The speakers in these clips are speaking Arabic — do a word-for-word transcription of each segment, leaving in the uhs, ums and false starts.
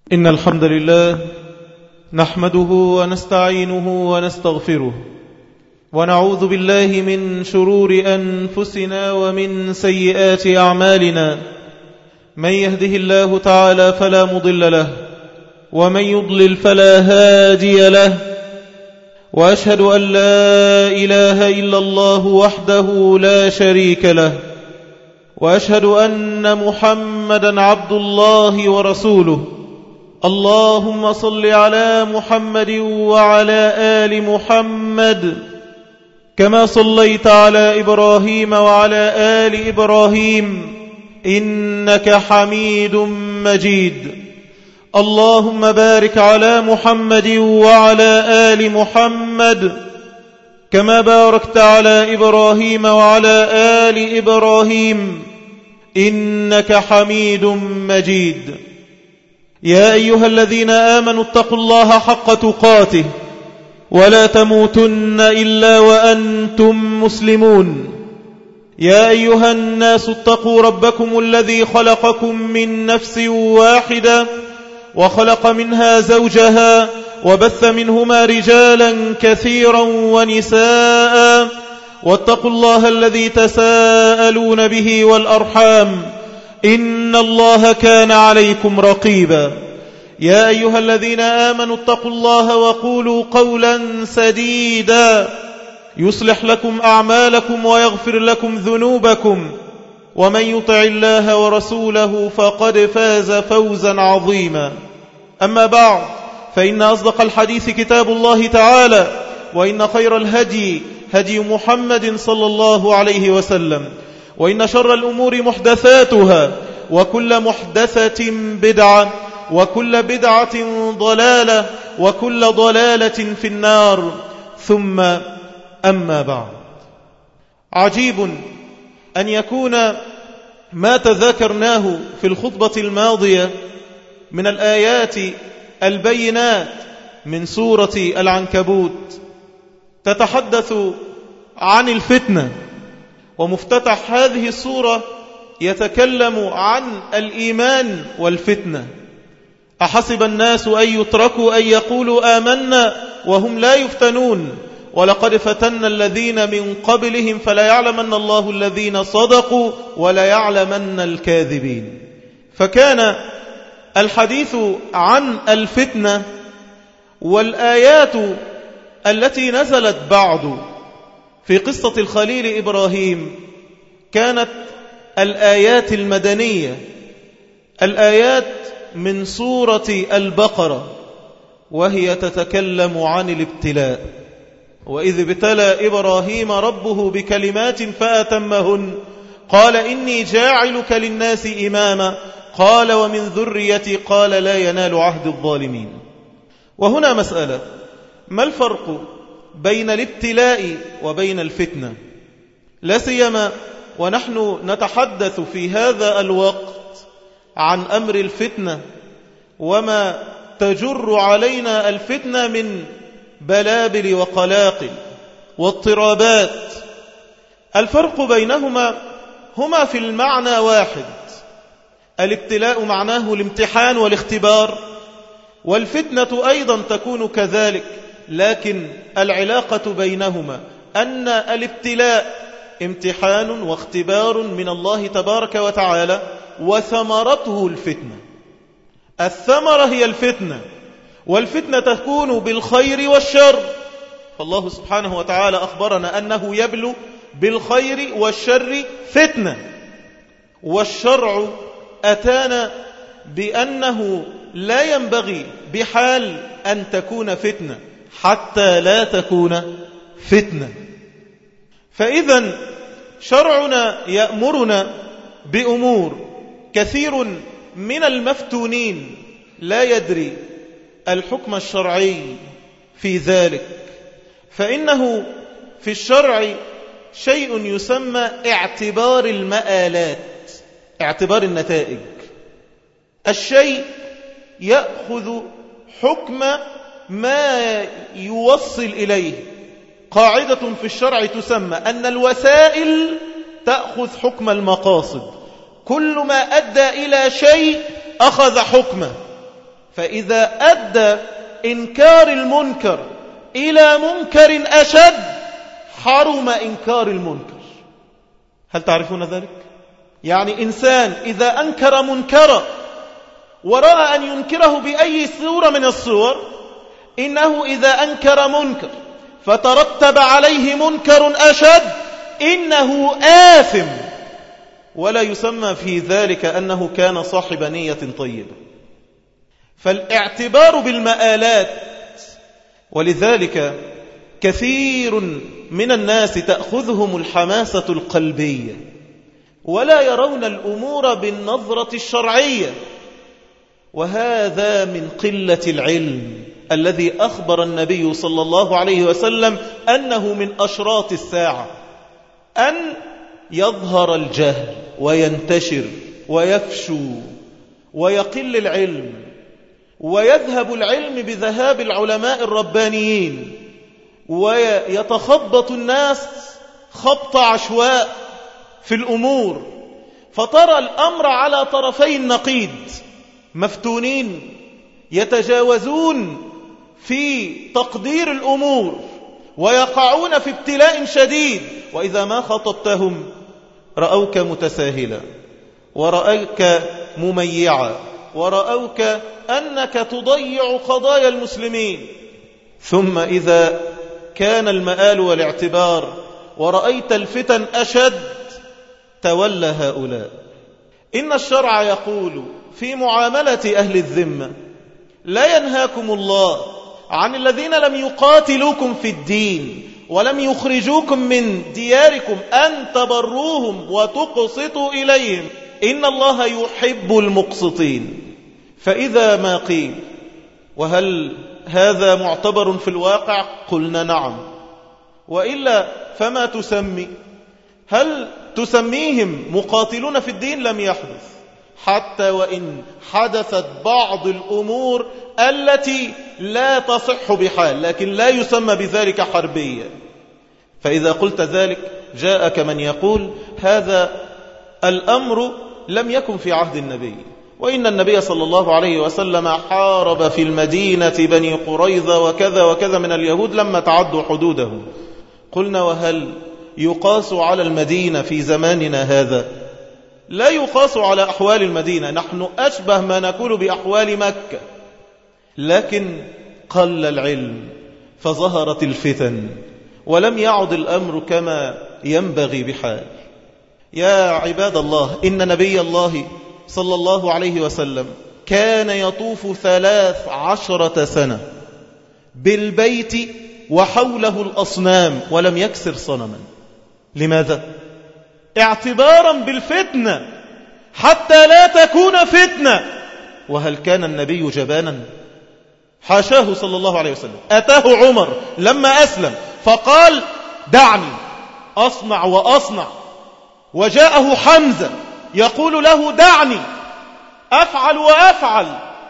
إن الحمد لله نحمده ونستعينه ونستغفره ونعوذ بالله من شرور أنفسنا ومن سيئات أعمالنا. من يهده الله تعالى فلا مضل له ومن يضلل فلا هادي له، وأشهد أن لا إله إلا الله وحده لا شريك له، وأشهد أن محمدا عبد الله ورسوله. اللهم صل على محمد وعلى آل محمد كما صليت على إبراهيم وعلى آل إبراهيم إنك حميد مجيد. اللهم بارك على محمد وعلى آل محمد كما باركت على إبراهيم وعلى آل إبراهيم إنك حميد مجيد. يا أيها الذين آمنوا اتقوا الله حق تقاته ولا تموتن إلا وأنتم مسلمون. يا أيها الناس اتقوا ربكم الذي خلقكم من نفس واحدة وخلق منها زوجها وبث منهما رجالا كثيرا ونساء، واتقوا الله الذي تساءلون به والأرحام إن الله كان عليكم رقيبا. يا أيها الذين آمنوا اتقوا الله وقولوا قولا سديدا يصلح لكم أعمالكم ويغفر لكم ذنوبكم، ومن يطع الله ورسوله فقد فاز فوزا عظيما. أما بعد، فإن أصدق الحديث كتاب الله تعالى، وإن خير الهدي هدي محمد صلى الله عليه وسلم، وإن شر الأمور محدثاتها، وكل محدثة بدعة، وكل بدعة ضلالة، وكل ضلالة في النار. ثم أما بعد، عجيب أن يكون ما تذاكرناه في الخطبة الماضية من الآيات البينات من سورة العنكبوت تتحدث عن الفتنة، ومفتتح هذه السورة يتكلم عن الإيمان والفتنة. أحسب الناس أن يتركوا أن يقولوا آمنا وهم لا يفتنون، ولقد فتنا الذين من قبلهم فلا يعلمن الله الذين صدقوا ولا يعلمن الكاذبين. فكان الحديث عن الفتنة والآيات التي نزلت بعد في قصة الخليل إبراهيم كانت الآيات المدنية، الآيات من سورة البقرة، وهي تتكلم عن الابتلاء. وإذ ابتلى إبراهيم ربه بكلمات فأتمهن قال إني جاعلك للناس إماما قال ومن ذريتي قال لا ينال عهد الظالمين. وهنا مسألة: ما الفرق بين الابتلاء وبين الفتنة؟ لا سيما ونحن نتحدث في هذا الوقت عن أمر الفتنة وما تجر علينا الفتنة من بلابل وقلاقل واضطرابات. الفرق بينهما هما في المعنى واحد: الابتلاء معناه الامتحان والاختبار، والفتنة أيضا تكون كذلك، لكن العلاقة بينهما أن الابتلاء امتحان واختبار من الله تبارك وتعالى، وثمرته الفتنة. الثمرة هي الفتنة، والفتنة تكون بالخير والشر، فالله سبحانه وتعالى أخبرنا أنه يبلو بالخير والشر فتنة. والشرع أتانا بأنه لا ينبغي بحال أن تكون فتنة حتى لا تكون فتنة. فإذا شرعنا يأمرنا بأمور كثير من المفتونين لا يدري الحكم الشرعي في ذلك، فإنه في الشرع شيء يسمى اعتبار المآلات، اعتبار النتائج. الشيء يأخذ حكم ما يوصل إليه. قاعدة في الشرع تسمى أن الوسائل تأخذ حكم المقاصد، كل ما أدى إلى شيء أخذ حكمه. فإذا أدى إنكار المنكر إلى منكر أشد حرم إنكار المنكر. هل تعرفون ذلك؟ يعني إنسان إذا أنكر منكرا ورأى أن ينكره بأي صورة من الصور، إنه إذا أنكر منكر فترتب عليه منكر أشد إنه آثم، ولا يسمى في ذلك أنه كان صاحب نية طيبة. فالاعتبار بالمآلات. ولذلك كثير من الناس تأخذهم الحماسة القلبية ولا يرون الأمور بالنظرة الشرعية، وهذا من قلة العلم الذي أخبر النبي صلى الله عليه وسلم أنه من أشراط الساعة، أن يظهر الجهل وينتشر ويفشو ويقل العلم، ويذهب العلم بذهاب العلماء الربانيين، ويتخبط الناس خبط عشواء في الأمور، فترى الأمر على طرفي النقيض، مفتونين يتجاوزون في تقدير الأمور ويقعون في ابتلاء شديد، وإذا ما خطبتهم رأوك متساهلا ورأوك مميعا ورأوك أنك تضيع قضايا المسلمين. ثم إذا كان المآل والاعتبار ورأيت الفتن أشد تولى هؤلاء. إن الشرع يقول في معاملة أهل الذمة: لا ينهاكم الله عن الذين لم يقاتلوكم في الدين ولم يخرجوكم من دياركم أن تبروهم وتقسطوا إليهم إن الله يحب المقسطين. فإذا ما قيل وهل هذا معتبر في الواقع؟ قلنا نعم، وإلا فما تسمي؟ هل تسميهم مقاتلون في الدين؟ لم يحدث، حتى وإن حدثت بعض الأمور التي لا تصح بحال، لكن لا يسمى بذلك حربية. فإذا قلت ذلك جاءك من يقول هذا الأمر لم يكن في عهد النبي، وإن النبي صلى الله عليه وسلم حارب في المدينة بني قريظة وكذا وكذا من اليهود لما تعدوا حدودهم. قلنا وهل يقاس على المدينة في زماننا هذا؟ لا يقاس على أحوال المدينة، نحن أشبه ما نقول بأحوال مكة، لكن قل العلم فظهرت الفتن ولم يعد الأمر كما ينبغي بحال. يا عباد الله، إن نبي الله صلى الله عليه وسلم كان يطوف ثلاث عشرة سنة بالبيت وحوله الأصنام ولم يكسر صنما. لماذا؟ اعتبارا بالفتنة حتى لا تكون فتنة. وهل كان النبي جبانا؟ حاشاه صلى الله عليه وسلم. أتاه عمر لما أسلم فقال دعني أصنع وأصنع، وجاءه حمزة يقول له دعني أفعل وأفعل،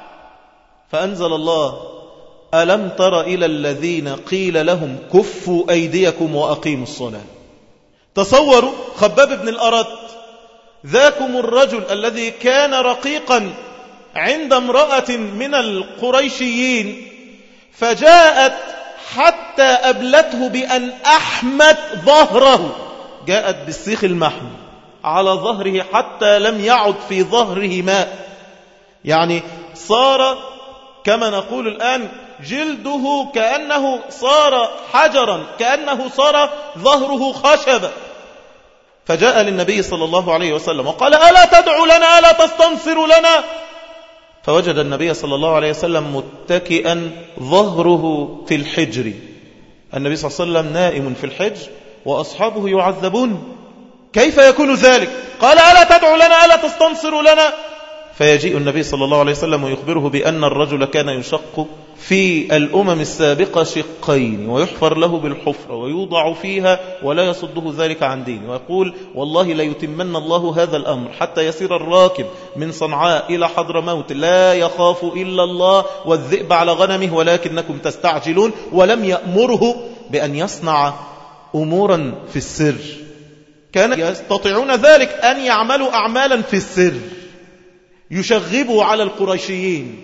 فأنزل الله: ألم تر إلى الذين قيل لهم كفوا أيديكم وأقيموا الصلاة. تصوروا خباب بن الأرت، ذاكم الرجل الذي كان رقيقا عند امرأة من القريشيين، فجاءت حتى أبلته بأن أحمت ظهره، جاءت بالسيخ المحمي على ظهره حتى لم يعد في ظهره ماء، يعني صار كما نقول الآن جلده كأنه صار حجرا، كأنه صار ظهره خشبا. فجاء للنبي صلى الله عليه وسلم وقال: ألا تدعو لنا، ألا تستنصر لنا؟ فوجد النبي صلى الله عليه وسلم متكئا ظهره في الحجر، النبي صلى الله عليه وسلم نائم في الحجر وأصحابه يعذبون، كيف يكون ذلك؟ قال: ألا تدعو لنا، ألا تستنصر لنا؟ فيجيء النبي صلى الله عليه وسلم ويخبره بأن الرجل كان يشق في الأمم السابقة شقين، ويحفر له بالحفرة ويوضع فيها ولا يصده ذلك عن دينه، ويقول: والله لا يتمن الله هذا الأمر حتى يسير الراكب من صنعاء إلى حضرموت لا يخاف إلا الله والذئب على غنمه ولكنكم تستعجلون. ولم يأمره بأن يصنع أمورا في السر، كان يستطيعون ذلك أن يعملوا أعمالا في السر يشغبوا على القريشيين،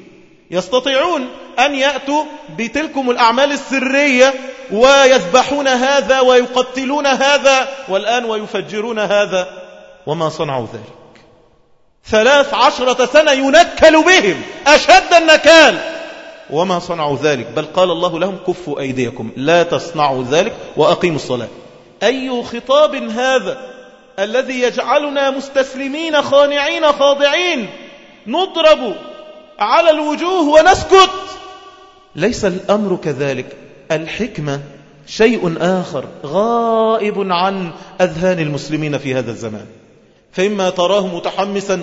يستطيعون أن يأتوا بتلكم الأعمال السرية ويذبحون هذا ويقتلون هذا والآن ويفجرون هذا، وما صنعوا ذلك. ثلاث عشرة سنة ينكل بهم أشد النكال وما صنعوا ذلك، بل قال الله لهم كفوا أيديكم لا تصنعوا ذلك وأقيموا الصلاة. أي خطاب هذا الذي يجعلنا مستسلمين خانعين خاضعين نضرب على الوجوه ونسكت؟ ليس الأمر كذلك. الحكمة شيء آخر غائب عن أذهان المسلمين في هذا الزمان، فإما تراه متحمسا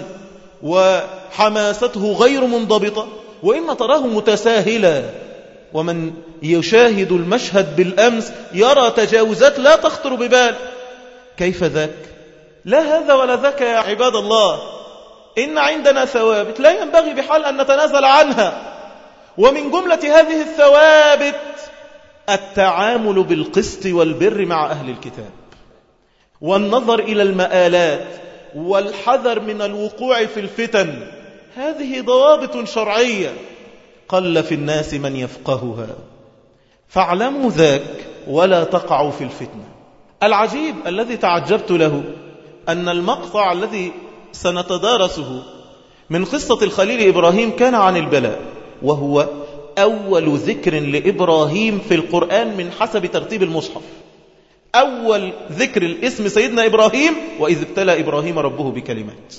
وحماسته غير منضبطة، وإما تراه متساهلا، ومن يشاهد المشهد بالأمس يرى تجاوزات لا تخطر ببال. كيف ذاك؟ لا هذا ولا ذاك يا عباد الله. إن عندنا ثوابت لا ينبغي بحال أن نتنازل عنها، ومن جملة هذه الثوابت التعامل بالقسط والبر مع أهل الكتاب، والنظر إلى المآلات، والحذر من الوقوع في الفتن. هذه ضوابط شرعية قل في الناس من يفقهها، فاعلموا ذاك ولا تقعوا في الفتنة. العجيب الذي تعجبت له أن المقطع الذي سنتدارسه من قصة الخليل إبراهيم كان عن البلاء، وهو أول ذكر لإبراهيم في القرآن من حسب ترتيب المصحف. أول ذكر الاسم سيدنا إبراهيم وإذ ابتلى إبراهيم ربه بكلمات،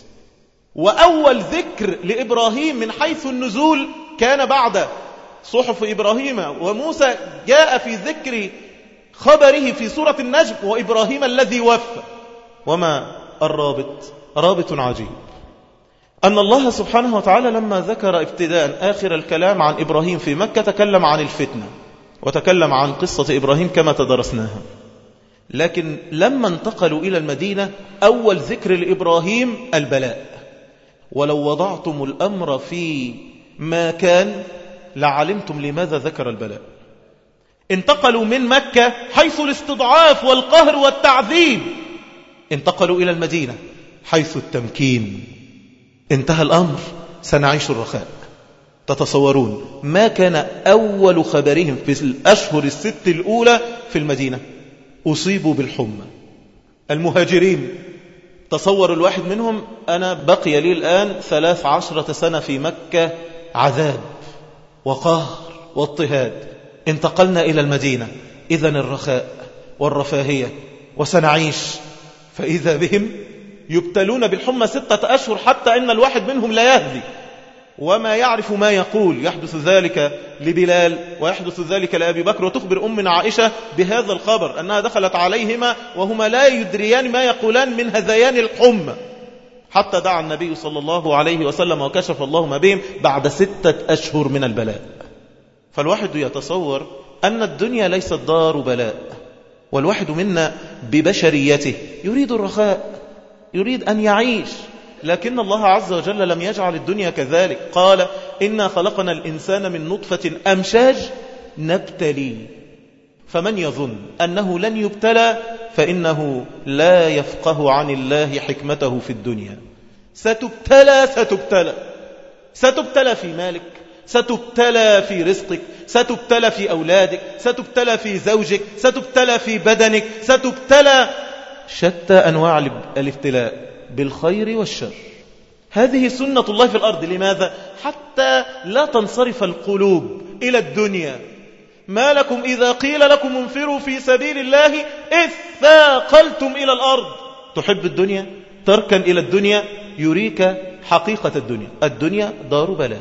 وأول ذكر لإبراهيم من حيث النزول كان بعد صحف إبراهيم وموسى، جاء في ذكر خبره في سورة النجم وإبراهيم الذي وفى. وما الرابط؟ رابط عجيب، أن الله سبحانه وتعالى لما ذكر ابتداء آخر الكلام عن إبراهيم في مكة تكلم عن الفتنة وتكلم عن قصة إبراهيم كما تدرسناها، لكن لما انتقلوا إلى المدينة أول ذكر لإبراهيم البلاء. ولو وضعتم الأمر في ما كان لعلمتم لماذا ذكر البلاء. انتقلوا من مكة حيث الاستضعاف والقهر والتعذيب، انتقلوا إلى المدينة حيث التمكين. انتهى الأمر، سنعيش الرخاء. تتصورون ما كان أول خبرهم في الأشهر الست الأولى في المدينة؟ أصيبوا بالحمى. المهاجرين تصور الواحد منهم، أنا بقي لي الآن ثلاث عشرة سنة في مكة عذاب وقهر واضطهاد، انتقلنا إلى المدينة إذن الرخاء والرفاهية وسنعيش. فإذا بهم يبتلون بالحمى ستة أشهر حتى إن الواحد منهم لا يهدي وما يعرف ما يقول. يحدث ذلك لبلال ويحدث ذلك لأبي بكر، وتخبر أمنا عائشة بهذا الخبر أنها دخلت عليهما وهما لا يدريان ما يقولان من هذيان الحمى، حتى دعا النبي صلى الله عليه وسلم وكشف الله ما بهم بعد ستة أشهر من البلاء. فالواحد يتصور أن الدنيا ليست دار بلاء، والواحد منا ببشريته يريد الرخاء، يريد أن يعيش، لكن الله عز وجل لم يجعل الدنيا كذلك. قال إنا خلقنا الإنسان من نطفة أمشاج نبتلي، فمن يظن أنه لن يبتلى فإنه لا يفقه عن الله حكمته في الدنيا. ستبتلى ستبتلى ستبتلى في مالك، ستبتلى في رزقك، ستبتلى في أولادك، ستبتلى في زوجك، ستبتلى في بدنك، ستبتلى شتى أنواع الابتلاء بالخير والشر. هذه سنة الله في الأرض. لماذا؟ حتى لا تنصرف القلوب إلى الدنيا. ما لكم إذا قيل لكم انفروا في سبيل الله إذ ثاقلتم إلى الأرض. تحب الدنيا، تركن إلى الدنيا، يريك حقيقة الدنيا. الدنيا دار بلاء.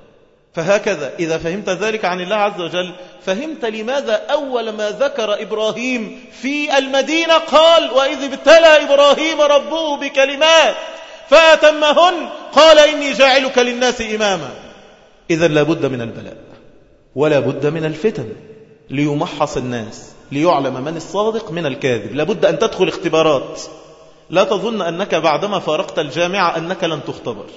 فهكذا إذا فهمت ذلك عن الله عز وجل فهمت لماذا أول ما ذكر إبراهيم في المدينة قال وإذ ابتلى إبراهيم ربه بكلمات فأتمهن قال إني جاعلك للناس إماما. إذن لا بد من البلاء ولا بد من الفتن ليمحص الناس، ليعلم من الصادق من الكاذب. لا بد أن تدخل اختبارات. لا تظن أنك بعدما فارقت الجامعة أنك لن تختبر،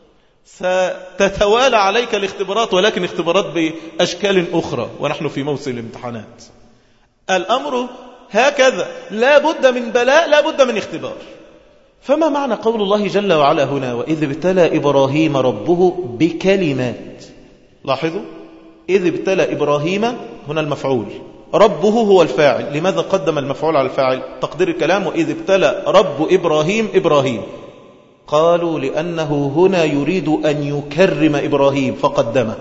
ستتوالى عليك الاختبارات، ولكن اختبارات بأشكال أخرى، ونحن في موسم الامتحانات. الأمر هكذا، لا بد من بلاء، لا بد من اختبار. فما معنى قول الله جل وعلا هنا وإذ ابتلى إبراهيم ربه بكلمات؟ لاحظوا، إذ ابتلى إبراهيم هنا المفعول، ربه هو الفاعل. لماذا قدم المفعول على الفاعل؟ تقدير الكلام وإذ ابتلى رب إبراهيم إبراهيم. قالوا لأنه هنا يريد أن يكرم إبراهيم فقدمه،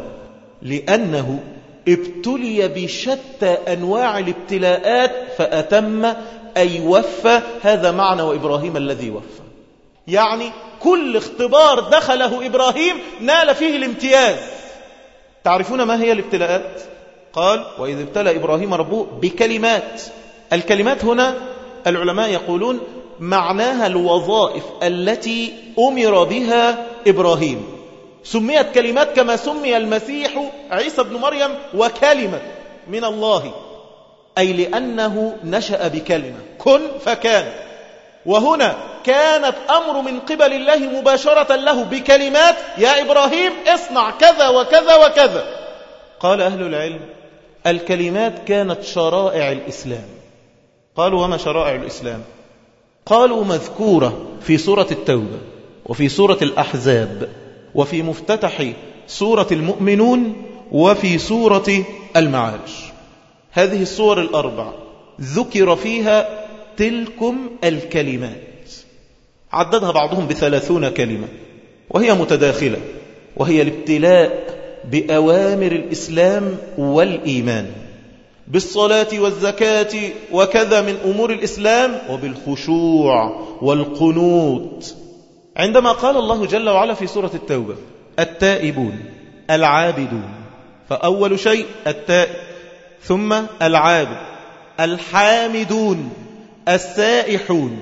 لأنه ابتلي بشتى أنواع الابتلاءات فأتم أي وفى. هذا معنى وإبراهيم الذي وفى، يعني كل اختبار دخله إبراهيم نال فيه الامتياز. تعرفون ما هي الابتلاءات؟ قال وإذ ابتلى إبراهيم ربه بكلمات. الكلمات هنا العلماء يقولون معناها الوظائف التي أمر بها إبراهيم. سميت كلمات كما سمي المسيح عيسى بن مريم وكلمة من الله، أي لأنه نشأ بكلمة كن فكان. وهنا كانت أمر من قبل الله مباشرة له بكلمات، يا إبراهيم اصنع كذا وكذا وكذا. قال أهل العلم الكلمات كانت شرائع الإسلام. قالوا وما شرائع الإسلام؟ قالوا مذكورة في سورة التوبة وفي سورة الأحزاب وفي مفتتح سورة المؤمنون وفي سورة المعارج. هذه السور الأربع ذكر فيها تلكم الكلمات، عددها بعضهم بثلاثون كلمة، وهي متداخلة، وهي الابتلاء بأوامر الإسلام والإيمان، بالصلاة والزكاة وكذا من أمور الإسلام، وبالخشوع والقنوت. عندما قال الله جل وعلا في سورة التوبة التائبون العابدون، فأول شيء التائب، ثم العابد، الحامدون، السائحون،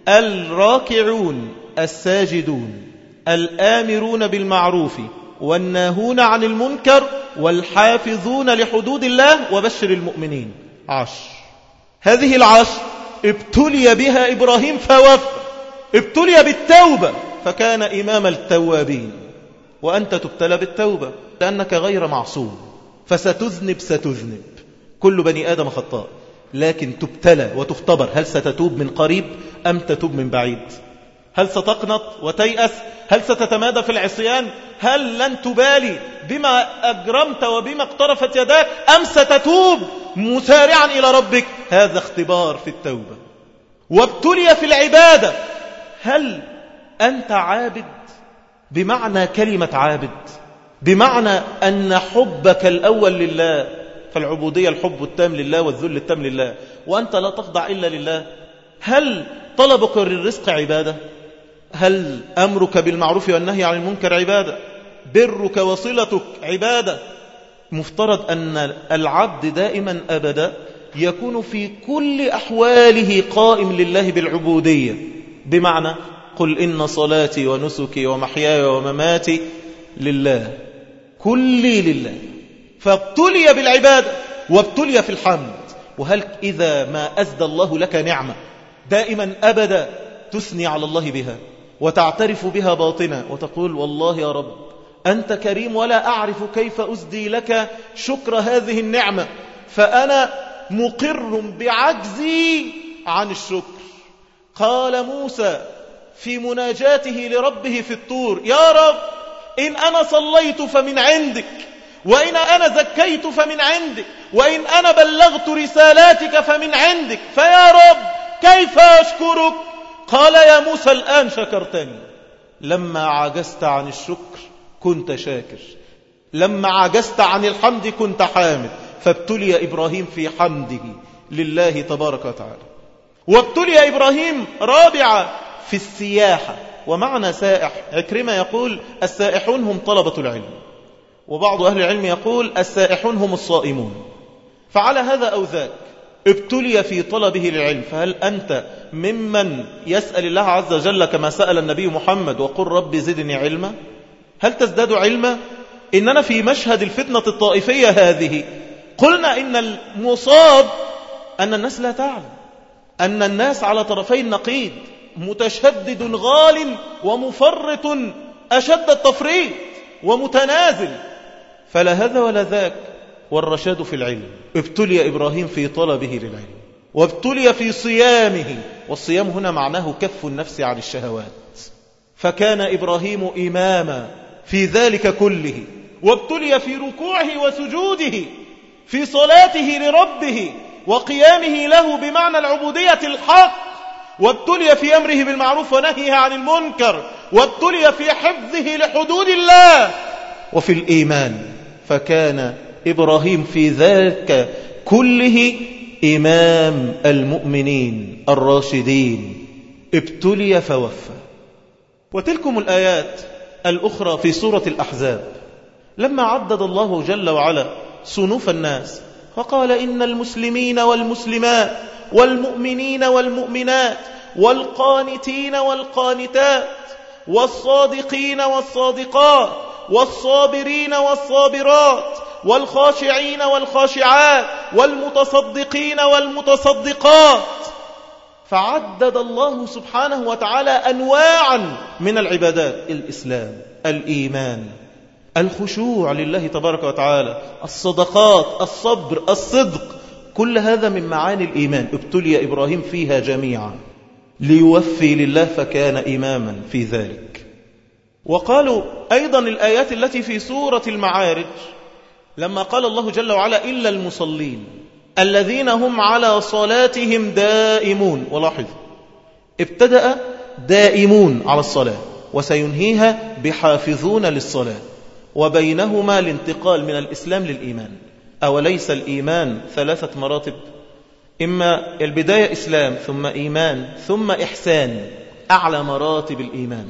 الراكعون، الساجدون، الآمرون بالمعروف والناهون عن المنكر والحافظون لحدود الله وبشر المؤمنين. عشر. هذه العشر ابتلي بها إبراهيم فوفى، ابتلي بالتوبة فكان إمام التوابين. وأنت تبتلى بالتوبة لأنك غير معصوم، فستذنب ستذنب، كل بني آدم خطاء، لكن تبتلى وتختبر. هل ستتوب من قريب أم تتوب من بعيد؟ هل ستقنط وتيأس؟ هل ستتمادى في العصيان؟ هل لن تبالي بما أجرمت وبما اقترفت يداك، أم ستتوب مسارعا إلى ربك؟ هذا اختبار في التوبة. وابتلي في العبادة، هل أنت عابد بمعنى كلمة عابد، بمعنى أن حبك الأول لله، فالعبودية الحب التام لله والذل التام لله، وأنت لا تخضع إلا لله. هل طلبك للرزق عبادة؟ هل أمرك بالمعروف والنهي عن المنكر عبادة؟ برك وصلتك عبادة؟ مفترض أن العبد دائما أبدا يكون في كل أحواله قائم لله بالعبودية، بمعنى قل إن صلاتي ونسكي ومحياي ومماتي لله، كلي لله. فابتلي بالعبادة وابتلي في الحمد. وهل إذا ما أزدى الله لك نعمة دائما أبدا تثني على الله بها وتعترف بها باطنا وتقول والله يا رب أنت كريم ولا أعرف كيف أزدي لك شكر هذه النعمة، فأنا مقر بعجزي عن الشكر. قال موسى في مناجاته لربه في الطور يا رب إن أنا صليت فمن عندك، وإن أنا زكيت فمن عندك، وإن أنا بلغت رسالاتك فمن عندك، فيا رب كيف أشكرك؟ قال يا موسى الآن شكرتني. لما عجزت عن الشكر كنت شاكر، لما عجزت عن الحمد كنت حامد. فابتلي إبراهيم في حمده لله تبارك وتعالى. وابتلي إبراهيم رابعا في السياحة. ومعنى سائح، عكرمة يقول السائحون هم طلبة العلم، وبعض أهل العلم يقول السائحون هم الصائمون. فعلى هذا أو ذاك ابتلي في طلبه للعلم. فهل أنت ممن يسأل الله عز وجل كما سأل النبي محمد وقل رب زدني علما؟ هل تزداد علما؟ إننا في مشهد الفتنة الطائفية هذه قلنا إن المصاب أن الناس لا تعلم، أن الناس على طرفي النقيض، متشدد غال ومفرط أشد التفريط ومتنازل، فلا هذا ولا ذاك. والرشاد في العلم. ابتلي إبراهيم في طلبه للعلم، وابتلي في صيامه. والصيام هنا معناه كف النفس عن الشهوات، فكان إبراهيم إماما في ذلك كله. وابتلي في ركوعه وسجوده في صلاته لربه وقيامه له بمعنى العبودية الحق، وابتلي في أمره بالمعروف ونهيه عن المنكر، وابتلي في حفظه لحدود الله وفي الإيمان. فكان إبراهيم في ذلك كله إمام المؤمنين الراشدين، ابتلي فوفى. وتلكم الآيات الأخرى في سورة الأحزاب لما عدد الله جل وعلا صنوف الناس فقال إن المسلمين والمسلمات والمؤمنين والمؤمنات والقانتين والقانتات والصادقين والصادقات والصابرين والصابرات والخاشعين والخاشعات والمتصدقين والمتصدقات. فعدد الله سبحانه وتعالى أنواعا من العبادات: الإسلام، الإيمان، الخشوع لله تبارك وتعالى، الصدقات، الصبر، الصدق، كل هذا من معاني الإيمان ابتلي إبراهيم فيها جميعا ليوفي لله فكان إماما في ذلك. وقالوا أيضا الآيات التي في سورة المعارج لما قال الله جل وعلا إلا المصلين الذين هم على صلاتهم دائمون، ولاحظ ابتدأ دائمون على الصلاة وسينهيها بحافظون للصلاة، وبينهما الانتقال من الإسلام للإيمان. أوليس الإيمان ثلاثة مراتب؟ إما البداية إسلام ثم إيمان ثم إحسان، أعلى مراتب الإيمان.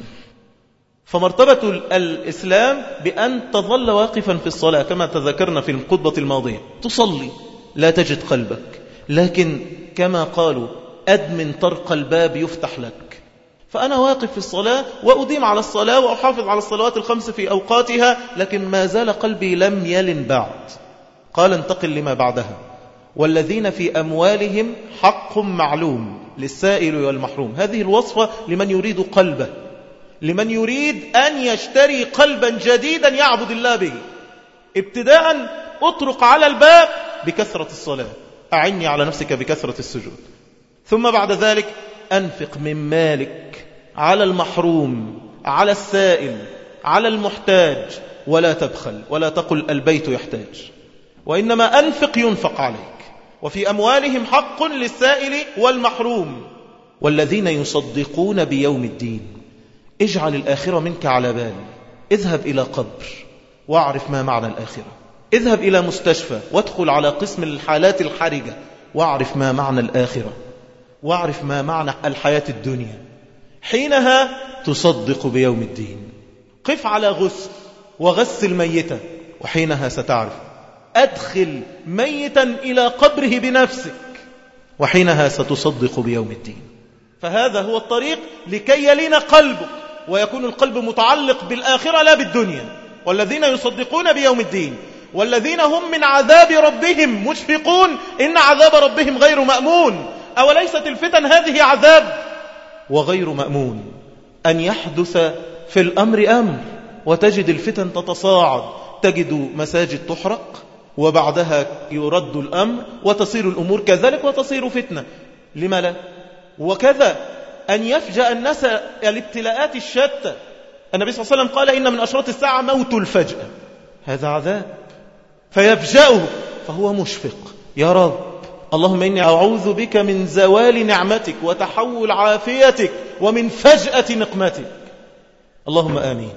فمرتبة الإسلام بأن تظل واقفا في الصلاة كما تذكرنا في الخطبة الماضية، تصلي لا تجد قلبك، لكن كما قالوا أدمن طرق الباب يفتح لك. فأنا واقف في الصلاة وأديم على الصلاة وأحافظ على الصلوات الخمس في أوقاتها، لكن ما زال قلبي لم يلن بعد. قال انتقل لما بعدها: والذين في أموالهم حق معلوم للسائل والمحروم. هذه الوصفة لمن يريد قلبه، لمن يريد أن يشتري قلبا جديدا يعبد الله به. ابتداء اطرق على الباب بكثرة الصلاة، أعني على نفسك بكثرة السجود، ثم بعد ذلك أنفق من مالك على المحروم، على السائل، على المحتاج، ولا تبخل، ولا تقل البيت يحتاج، وإنما أنفق ينفق عليك. وفي أموالهم حق للسائل والمحروم. والذين يصدقون بيوم الدين، اجعل الآخرة منك على بال. اذهب إلى قبر واعرف ما معنى الآخرة، اذهب إلى مستشفى وادخل على قسم الحالات الحرجة واعرف ما معنى الآخرة، واعرف ما معنى الحياة الدنيا. حينها تصدق بيوم الدين. قف على غسل وغسل ميتا، وحينها ستعرف. أدخل ميتا إلى قبره بنفسك، وحينها ستصدق بيوم الدين. فهذا هو الطريق لكي يلين قلبك ويكون القلب متعلق بالآخرة لا بالدنيا. والذين يصدقون بيوم الدين والذين هم من عذاب ربهم مشفقون، إن عذاب ربهم غير مأمون. أوليست الفتن هذه عذاب وغير مأمون؟ أن يحدث في الأمر أمر وتجد الفتن تتصاعد، تجد مساجد تحرق وبعدها يرد الأمر وتصير الأمور كذلك وتصير فتنة. لما لا؟ وكذا أن يفجأ الناس الابتلاءات الشتى. النبي صلى الله عليه وسلم قال إن من أشراط الساعة موت الفجأة، هذا عذاب فيفجأه فهو مشفق. يا رب اللهم إني أعوذ بك من زوال نعمتك وتحول عافيتك ومن فجأة نقمتك، اللهم آمين.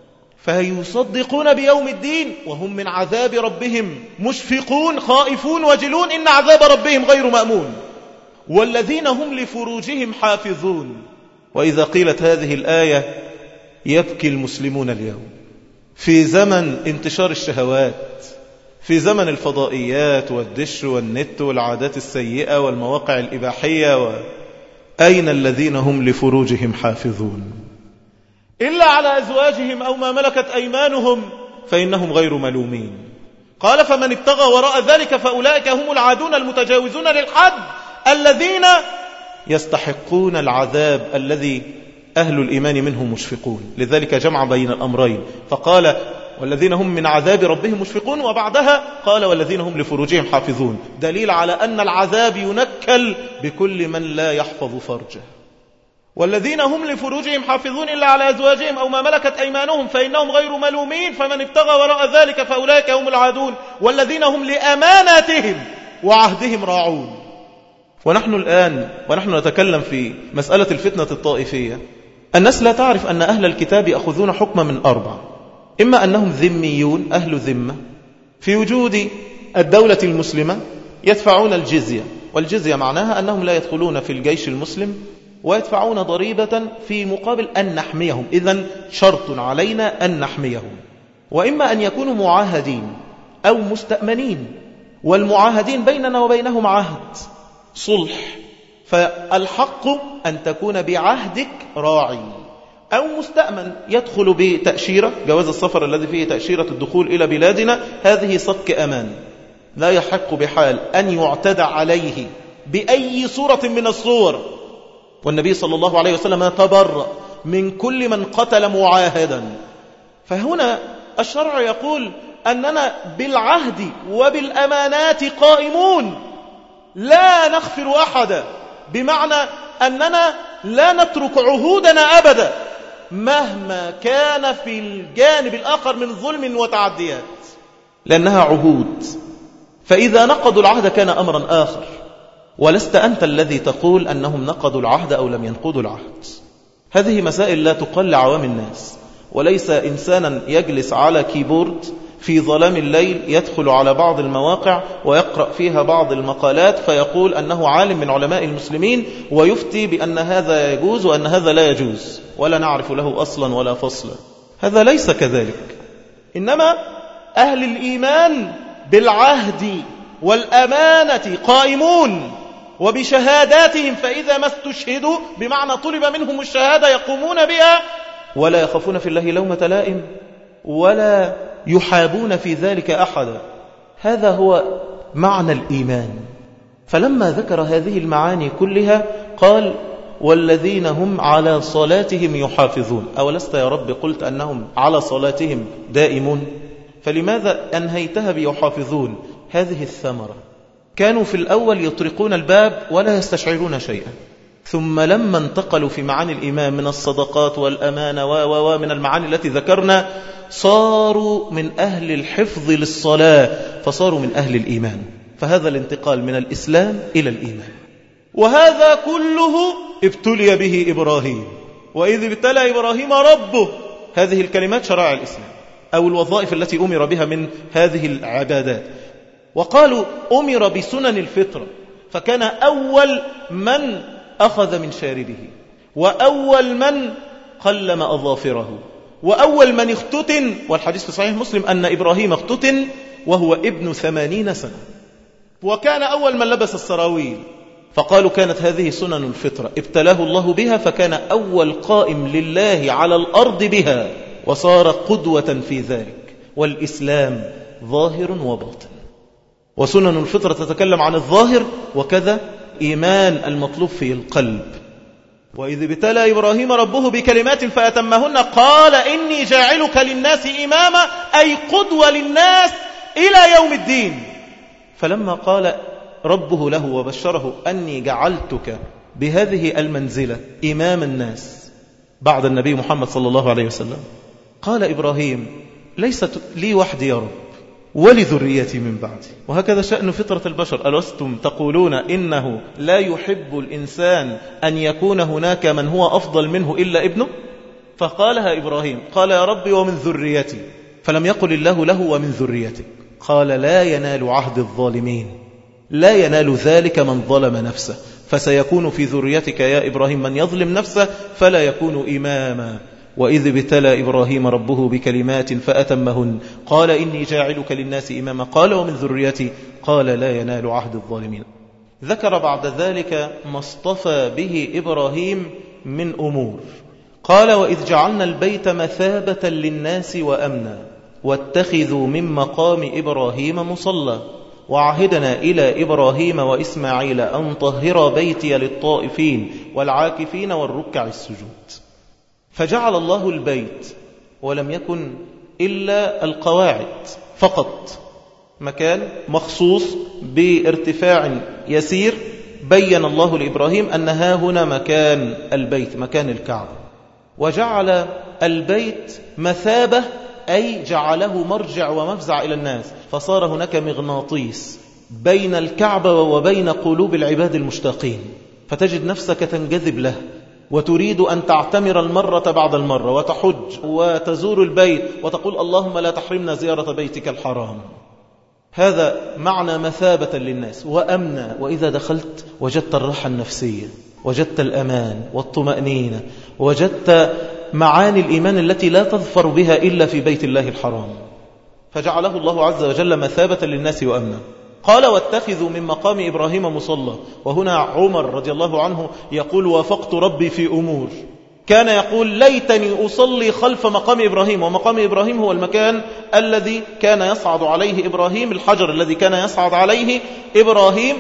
فيصدقون بيوم الدين وهم من عذاب ربهم مشفقون خائفون وجلون، إن عذاب ربهم غير مأمون. والذين هم لفروجهم حافظون. وإذا قيلت هذه الآية يبكي المسلمون اليوم في زمن انتشار الشهوات، في زمن الفضائيات والدش والنت والعادات السيئة والمواقع الإباحية، و... أين الذين هم لفروجهم حافظون؟ إلا على أزواجهم أو ما ملكت أيمانهم فإنهم غير ملومين. قال فمن ابتغى وراء ذلك فأولئك هم العادون المتجاوزون للحد الذين يستحقون العذاب الذي أهل الإيمان منهم مشفقون. لذلك جمع بين الأمرين فقال والذين هم من عذاب ربهم مشفقون، وبعدها قال والذين هم لفروجهم حافظون، دليل على أن العذاب ينكل بكل من لا يحفظ فرجه. والذين هم لفروجهم حافظون إلا على أزواجهم أو ما ملكت أيمانهم فإنهم غير ملومين فمن ابتغى وراء ذلك فأولئك هم العادون والذين هم لأماناتهم وعهدهم راعون. ونحن الآن ونحن نتكلم في مسألة الفتنة الطائفية، الناس لا تعرف أن أهل الكتاب يأخذون حكما من أربع: إما أنهم ذميون أهل ذمة في وجود الدولة المسلمة يدفعون الجزية، والجزية معناها أنهم لا يدخلون في الجيش المسلم ويدفعون ضريبة في مقابل أن نحميهم، إذن شرط علينا أن نحميهم. وإما أن يكونوا معاهدين أو مستأمنين، والمعاهدين بيننا وبينهم عهد صلح، فالحق أن تكون بعهدك راعي، أو مستأمن يدخل بتأشيرة، جواز السفر الذي فيه تأشيرة الدخول إلى بلادنا، هذه صك أمان، لا يحق بحال أن يعتدى عليه بأي صورة من الصور. والنبي صلى الله عليه وسلم تبرأ من كل من قتل معاهدا. فهنا الشرع يقول أننا بالعهد وبالأمانات قائمون، لا نغفر أحدا، بمعنى أننا لا نترك عهودنا أبدا مهما كان في الجانب الآخر من ظلم وتعديات، لأنها عهود. فإذا نقضوا العهد كان أمرا آخر، ولست أنت الذي تقول أنهم نقضوا العهد أو لم ينقضوا العهد. هذه مسائل لا تقل لعوام الناس، وليس إنسانا يجلس على كيبورد في ظلام الليل يدخل على بعض المواقع ويقرأ فيها بعض المقالات فيقول أنه عالم من علماء المسلمين ويفتي بأن هذا يجوز وأن هذا لا يجوز، ولا نعرف له أصلا ولا فصلا. هذا ليس كذلك، إنما أهل الإيمان بالعهد والأمانة قائمون وبشهاداتهم، فإذا ما استشهدوا بمعنى طلب منهم الشهادة يقومون بها، ولا يخافون في الله لومة لائم، ولا يحابون في ذلك أحدا. هذا هو معنى الإيمان. فلما ذكر هذه المعاني كلها قال والذين هم على صلاتهم يحافظون. أولست يا رب قلت أنهم على صلاتهم دائمون؟ فلماذا أنهيتها بيحافظون؟ هذه الثمرة. كانوا في الأول يطرقون الباب ولا يستشعرون شيئا، ثم لما انتقلوا في معاني الإيمان من الصدقات والأمانة ومن المعاني التي ذكرنا صاروا من أهل الحفظ للصلاة، فصاروا من أهل الإيمان. فهذا الانتقال من الإسلام إلى الإيمان، وهذا كله ابتلي به إبراهيم. وإذ ابتلى إبراهيم ربه، هذه الكلمات شرائع الإسلام أو الوظائف التي أمر بها من هذه العبادات. وقالوا أمر بسنن الفطرة، فكان أول من أخذ من شاربه، وأول من قلم أظافره، وأول من اختتن. والحديث في صحيح مسلم أن إبراهيم اختتن وهو ابن ثمانين سنة، وكان أول من لبس السراويل. فقالوا كانت هذه سنن الفطرة ابتلاه الله بها، فكان أول قائم لله على الأرض بها، وصار قدوة في ذلك. والإسلام ظاهر وباطن، وسنن الفطرة تتكلم عن الظاهر، وكذا إيمان المطلوب في القلب. وإذ ابتلى إبراهيم ربه بكلمات فأتمهن قال إني جاعلك للناس إماما، أي قدوة للناس إلى يوم الدين. فلما قال ربه له وبشره أني جعلتك بهذه المنزلة إمام الناس بعد النبي محمد صلى الله عليه وسلم، قال إبراهيم ليست لي وحدي يا رب ولذريتي من بعدي. وهكذا شأن فطرة البشر. ألستم تقولون إنه لا يحب الإنسان أن يكون هناك من هو أفضل منه إلا ابنه؟ فقالها إبراهيم، قال يا رب ومن ذريتي، فلم يقل الله له ومن ذريتك. قال لا ينال عهد الظالمين، لا ينال ذلك من ظلم نفسه، فسيكون في ذريتك يا إبراهيم من يظلم نفسه فلا يكون إماما. وإذ ابتلى إبراهيم ربه بكلمات فأتمهن قال إني جاعلك للناس إماما، قال ومن ذريتي، قال لا ينال عهد الظالمين. ذكر بعد ذلك ما اصطفى به إبراهيم من أمور. قال وإذ جعلنا البيت مثابة للناس وأمنا واتخذوا من مقام إبراهيم مصلى وعهدنا إلى إبراهيم وإسماعيل أن طهر بيتي للطائفين والعاكفين والركع السجود. فجعل الله البيت، ولم يكن إلا القواعد فقط، مكان مخصوص بارتفاع يسير بين الله لإبراهيم أن ها هنا مكان البيت، مكان الكعبة، وجعل البيت مثابة، أي جعله مرجع ومفزع إلى الناس، فصار هناك مغناطيس بين الكعبة وبين قلوب العباد المشتاقين، فتجد نفسك تنجذب له وتريد أن تعتمر المرة بعد المرة وتحج وتزور البيت وتقول اللهم لا تحرمنا زيارة بيتك الحرام. هذا معنى مثابة للناس وأمنا، وإذا دخلت وجدت الراحة النفسية، وجدت الأمان والطمأنينة، وجدت معاني الإيمان التي لا تظفر بها إلا في بيت الله الحرام، فجعله الله عز وجل مثابة للناس وأمنا. قال واتخذوا من مقام إبراهيم مصلى. وهنا عمر رضي الله عنه يقول وافقت ربي في أمور، كان يقول ليتني أصلي خلف مقام إبراهيم، ومقام إبراهيم هو المكان الذي كان يصعد عليه إبراهيم، الحجر الذي كان يصعد عليه إبراهيم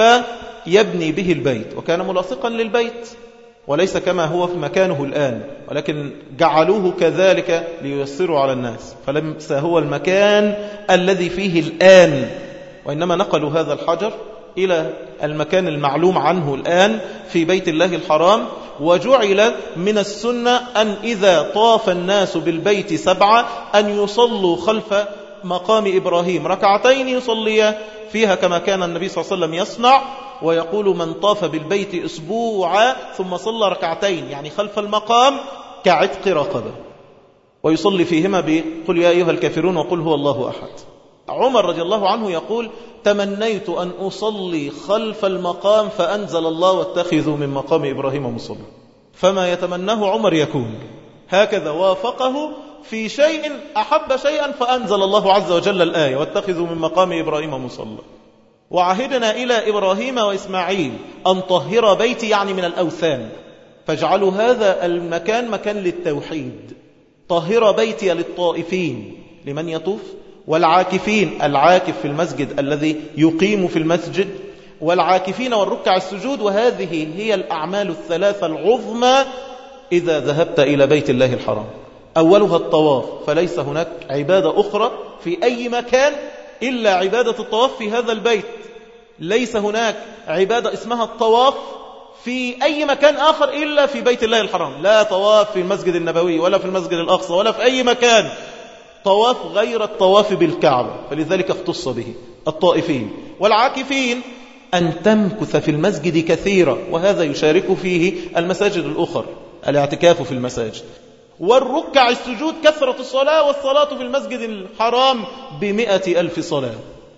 فيبني به البيت، وكان ملاصقا للبيت وليس كما هو في مكانه الآن، ولكن جعلوه كذلك لييسروا على الناس، فليس هو المكان الذي فيه الآن، وإنما نقلوا هذا الحجر إلى المكان المعلوم عنه الآن في بيت الله الحرام. وجعل من السنة أن إذا طاف الناس بالبيت سبعة أن يصلوا خلف مقام إبراهيم ركعتين يصلي فيها كما كان النبي صلى الله عليه وسلم يصنع، ويقول من طاف بالبيت أسبوعا ثم صلى ركعتين يعني خلف المقام كعتق رقبة، ويصلي فيهما بقل يا أيها الكافرون وقل هو الله أحد. عمر رضي الله عنه يقول تمنيت أن أصلي خلف المقام فأنزل الله واتخذوا من مقام إبراهيم مصلى، فما يتمناه عمر يكون. هكذا وافقه في شيء أحب شيئا فأنزل الله عز وجل الآية واتخذوا من مقام إبراهيم مصلى. وعهدنا إلى إبراهيم وإسماعيل أن طهر بيتي يعني من الأوثان، فاجعلوا هذا المكان مكان للتوحيد. طهر بيتي للطائفين لمن يطوف، والعاكفين، العاكف في المسجد الذي يقيم في المسجد، والعاكفين والركع السجود. وهذه هي الأعمال الثلاثة العظمى إذا ذهبت إلى بيت الله الحرام. أولها الطواف، فليس هناك عبادة أخرى في أي مكان إلا عبادة الطواف في هذا البيت، ليس هناك عبادة اسمها الطواف في أي مكان آخر إلا في بيت الله الحرام. لا طواف في المسجد النبوي ولا في المسجد الأقصى ولا في أي مكان، طواف غير الطواف بالكعبة، فلذلك اختص به الطائفين. والعاكفين أن تمكث في المسجد كثيرا، وهذا يشارك فيه المساجد الأخرى، الاعتكاف في المساجد. والركع السجود كثرة الصلاة، والصلاة في المسجد الحرام بمئة ألف صلاة.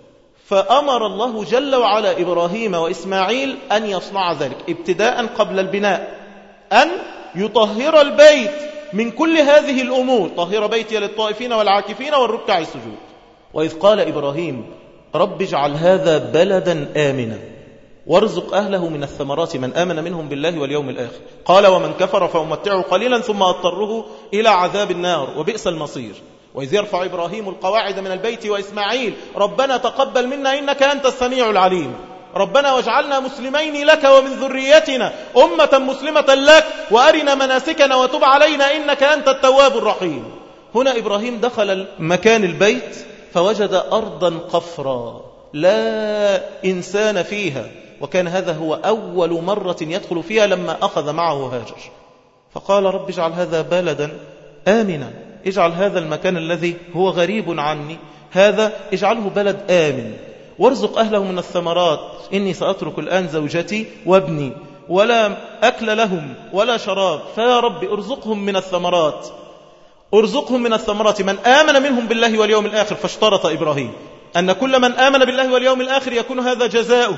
فأمر الله جل وعلا إبراهيم وإسماعيل أن يصنع ذلك ابتداء قبل البناء، أن يطهر البيت من كل هذه الأمور، طهر بيتي للطائفين والعاكفين والركع السجود. وإذ قال إبراهيم رب اجعل هذا بلدا آمنا وارزق أهله من الثمرات من آمن منهم بالله واليوم الآخر. قال ومن كفر فأمتعه قليلا ثم أضطره إلى عذاب النار وبئس المصير. وإذ يرفع إبراهيم القواعد من البيت وإسماعيل ربنا تقبل منا إنك أنت السميع العليم ربنا واجعلنا مسلمين لك ومن ذريتنا أمة مسلمة لك وأرنا مناسكنا وتب علينا إنك أنت التواب الرحيم. هنا إبراهيم دخل مكان البيت فوجد أرضا قفرا لا إنسان فيها، وكان هذا هو أول مرة يدخل فيها لما أخذ معه هاجر. فقال رب اجعل هذا بلدا آمنا، اجعل هذا المكان الذي هو غريب عني هذا اجعله بلد آمن، وارزق أهله من الثمرات، إني سأترك الآن زوجتي وابني ولا أكل لهم ولا شراب، فيا رب ارزقهم من الثمرات، ارزقهم من الثمرات من آمن منهم بالله واليوم الآخر. فاشترط إبراهيم أن كل من آمن بالله واليوم الآخر يكون هذا جزاؤه.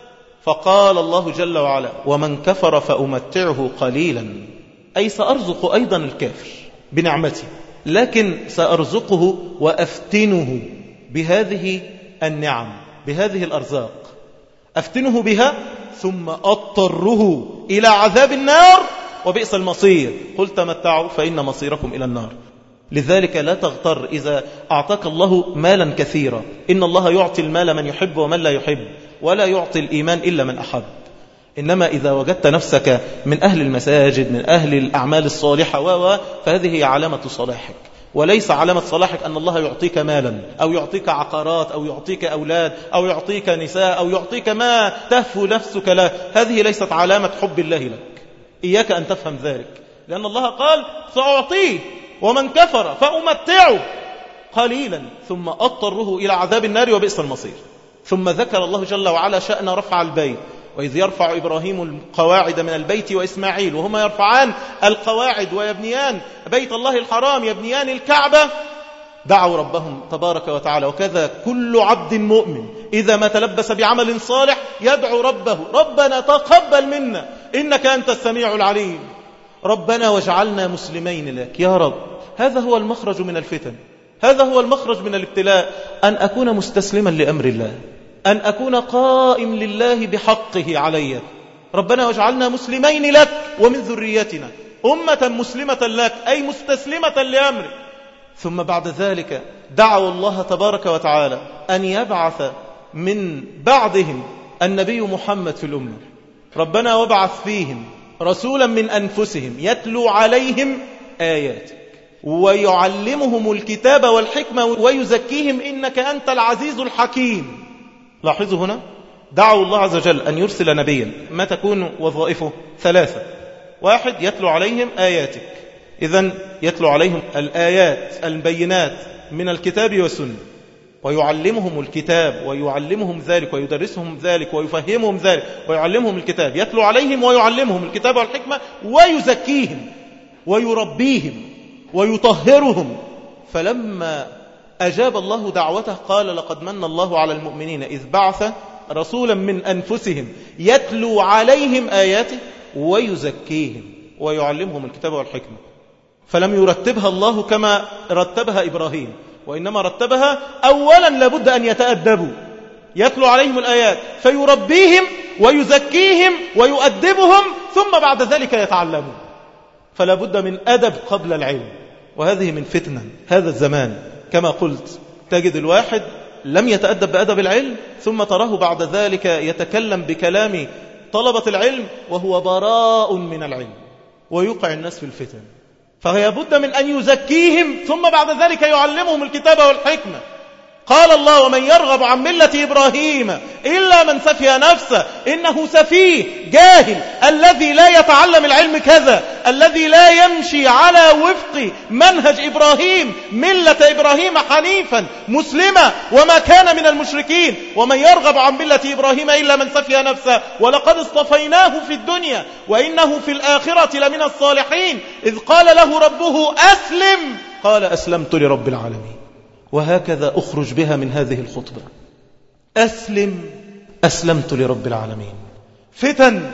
فقال الله جل وعلا ومن كفر فأمتعه قليلا، أي سأرزق أيضا الكافر بنعمتي، لكن سأرزقه وأفتنه بهذه النعم، بهذه الأرزاق، أفتنه بها ثم أضطره إلى عذاب النار وبئس المصير. قل تمتعوا فإن مصيركم إلى النار. لذلك لا تغتر إذا أعطاك الله مالا كثيرا، إن الله يعطي المال من يحب ومن لا يحب، ولا يعطي الإيمان إلا من أحب. إنما إذا وجدت نفسك من أهل المساجد من أهل الأعمال الصالحة و فهذه هي علامة صلاحك، وليس علامة صلاحك أن الله يعطيك مالا أو يعطيك عقارات أو يعطيك أولاد أو يعطيك نساء أو يعطيك ما تهفو نفسك له. هذه ليست علامة حب الله لك. إياك أن تفهم ذلك، لأن الله قال سأعطيه ومن كفر فأمتعه قليلا ثم أضطره إلى عذاب النار وبئس المصير. ثم ذكر الله جل وعلا شأن رفع البيت، وإذ يرفع إبراهيم القواعد من البيت وإسماعيل، وهما يرفعان القواعد ويبنيان بيت الله الحرام، يبنيان الكعبة، دعوا ربهم تبارك وتعالى. وكذا كل عبد مؤمن إذا ما تلبس بعمل صالح يدعو ربه ربنا تقبل منا إنك أنت السميع العليم، ربنا واجعلنا مسلمين لك يا رب. هذا هو المخرج من الفتن، هذا هو المخرج من الابتلاء، أن أكون مستسلما لأمر الله، أن أكون قائم لله بحقه علي. ربنا واجعلنا مسلمين لك ومن ذريتنا أمة مسلمة لك، أي مستسلمة لأمرك. ثم بعد ذلك دعوا الله تبارك وتعالى أن يبعث من بعدهم النبي محمد في الأمة. ربنا وابعث فيهم رسولا من أنفسهم يتلو عليهم آياتك ويعلمهم الكتاب والحكمة ويزكيهم إنك أنت العزيز الحكيم. لاحظوا هنا دعوا الله عز وجل أن يرسل نبيا، ما تكون وظائفه؟ ثلاثة. واحد، يتلو عليهم آياتك، إذن يتلو عليهم الآيات البينات من الكتاب والسنة، ويعلمهم الكتاب ويعلمهم ذلك ويدرسهم ذلك ويفهمهم ذلك ويعلمهم الكتاب. يتلو عليهم ويعلمهم الكتاب والحكمة ويزكيهم ويربيهم ويطهرهم. فلما أجاب الله دعوته قال لقد من الله على المؤمنين إذ بعث رسولا من أنفسهم يتلو عليهم آياته ويزكيهم ويعلمهم الكتاب والحكمة. فلم يرتبها الله كما رتبها إبراهيم، وإنما رتبها أولا لابد أن يتأدبوا، يتلو عليهم الآيات فيربيهم ويزكيهم ويؤدبهم، ثم بعد ذلك يتعلمون. فلا بد من أدب قبل العلم، وهذه من فتنة هذا الزمان. كما قلت تجد الواحد لم يتأدب بأدب العلم، ثم تراه بعد ذلك يتكلم بكلام طلبة العلم وهو براء من العلم ويوقع الناس في الفتن. فهي بد من أن يزكيهم ثم بعد ذلك يعلمهم الكتاب والحكمة. قال الله ومن يرغب عن ملة إبراهيم إلا من سفه نفسه، إنه سفيه جاهل الذي لا يتعلم العلم كذا، الذي لا يمشي على وفق منهج إبراهيم، ملة إبراهيم حنيفا مسلمة وما كان من المشركين. ومن يرغب عن ملة إبراهيم إلا من سفه نفسه ولقد اصطفيناه في الدنيا وإنه في الآخرة لمن الصالحين. إذ قال له ربه أسلم قال أسلمت لرب العالمين. وهكذا أخرج بها من هذه الخطبة، أسلم أسلمت لرب العالمين. فتن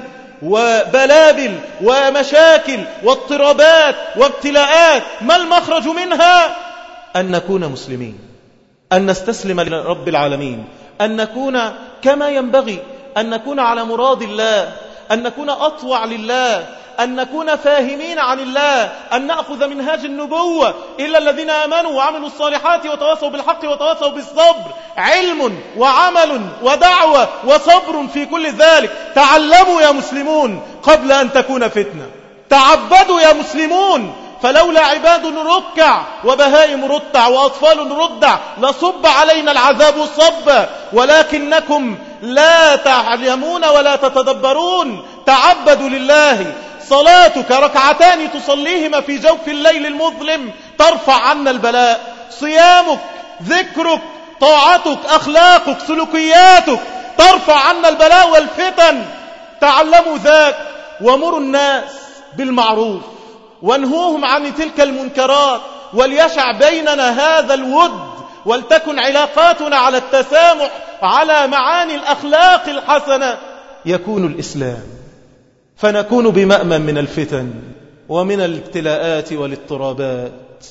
وبلابل ومشاكل واضطرابات وابتلاءات، ما المخرج منها؟ أن نكون مسلمين، أن نستسلم لرب العالمين، أن نكون كما ينبغي، أن نكون على مراد الله، أن نكون أطوع لله، أن نكون فاهمين عن الله، أن نأخذ منهاج النبوة إلا الذين آمنوا وعملوا الصالحات وتواصوا بالحق وتواصوا بالصبر. علم وعمل ودعوة وصبر في كل ذلك. تعلموا يا مسلمون قبل أن تكون فتنة، تعبدوا يا مسلمون، فلولا عباد ركع وبهائم رتع وأطفال ردع لصب علينا العذاب صبا، ولكنكم لا تعلمون ولا تتدبرون. تعبدوا لله. صلاتك ركعتان تصليهما في جوف الليل المظلم ترفع عنا البلاء. صيامك، ذكرك، طاعتك، أخلاقك، سلوكياتك ترفع عنا البلاء والفتن. تعلموا ذاك وامروا الناس بالمعروف وانهوهم عن تلك المنكرات، وليشع بيننا هذا الود، ولتكن علاقاتنا على التسامح على معاني الأخلاق الحسنة. يكون الإسلام فنكون بمأمن من الفتن ومن الابتلاءات والاضطرابات.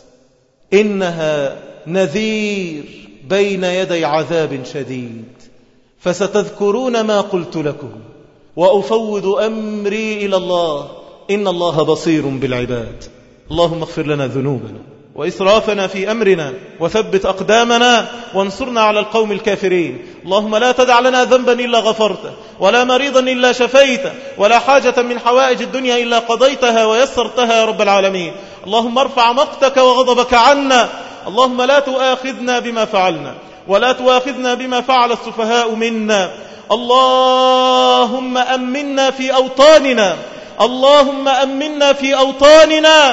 إنها نذير بين يدي عذاب شديد، فستذكرون ما قلت لكم وأفوض أمري إلى الله، إن الله بصير بالعباد. اللهم اغفر لنا ذنوبنا وإسرافنا في أمرنا وثبت أقدامنا وانصرنا على القوم الكافرين. اللهم لا تدع لنا ذنبا إلا غفرته، ولا مريضا إلا شفيته، ولا حاجة من حوائج الدنيا إلا قضيتها ويسرتها يا رب العالمين. اللهم ارفع مقتك وغضبك عنا. اللهم لا تؤاخذنا بما فعلنا ولا تؤاخذنا بما فعل السفهاء منا. اللهم أمنا في أوطاننا، اللهم أمنا في أوطاننا،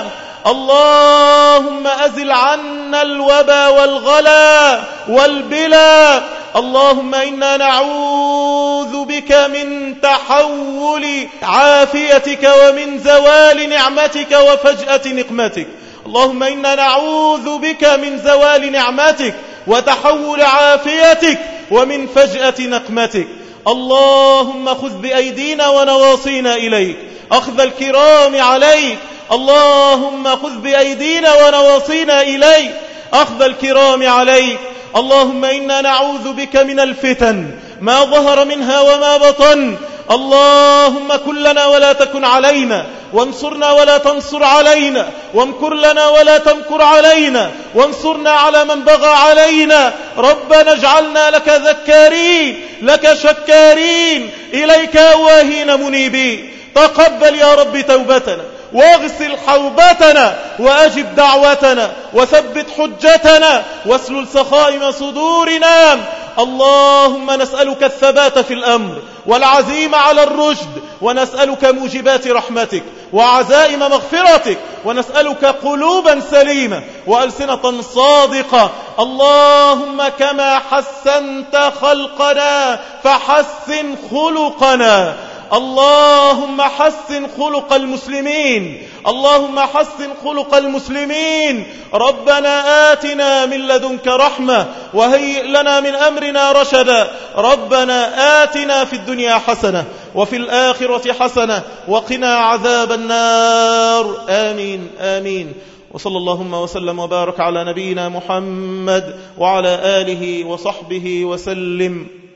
اللهم أزل عنا الوبا والغلا والبلا. اللهم إنا نعوذ بك من تحول عافيتك ومن زوال نعمتك وفجأة نقمتك. اللهم إنا نعوذ بك من زوال نعمتك وتحول عافيتك ومن فجأة نقمتك. اللهم خذ بأيدينا ونواصينا إليك أخذ الكرام عليك. اللهم خذ بأيدينا ونواصينا إليك أخذ الكرام عليك. اللهم إنا نعوذ بك من الفتن ما ظهر منها وما بطن. اللهم كن لنا ولا تكن علينا، وانصرنا ولا تنصر علينا، وامكر لنا ولا تمكر علينا، وانصرنا على من بغى علينا. ربنا اجعلنا لك ذكارين لك شكارين إليك أواهين منيبين. تقبل يا رب توبتنا واغسل حوبتنا وأجب دعوتنا وثبت حجتنا واسلل سخائم صدورنا. اللهم نسألك الثبات في الأمر والعزيمة على الرشد، ونسألك موجبات رحمتك وعزائم مغفرتك، ونسألك قلوبا سليمة وألسنة صادقة. اللهم كما حسنت خلقنا فحسن خلقنا. اللهم حسن خلق المسلمين، اللهم حسن خلق المسلمين. ربنا آتنا من لدنك رحمة وهيئ لنا من أمرنا رشدا. ربنا آتنا في الدنيا حسنة وفي الآخرة حسنة وقنا عذاب النار. آمين آمين. وصلى اللهم وسلم وبارك على نبينا محمد وعلى آله وصحبه وسلم.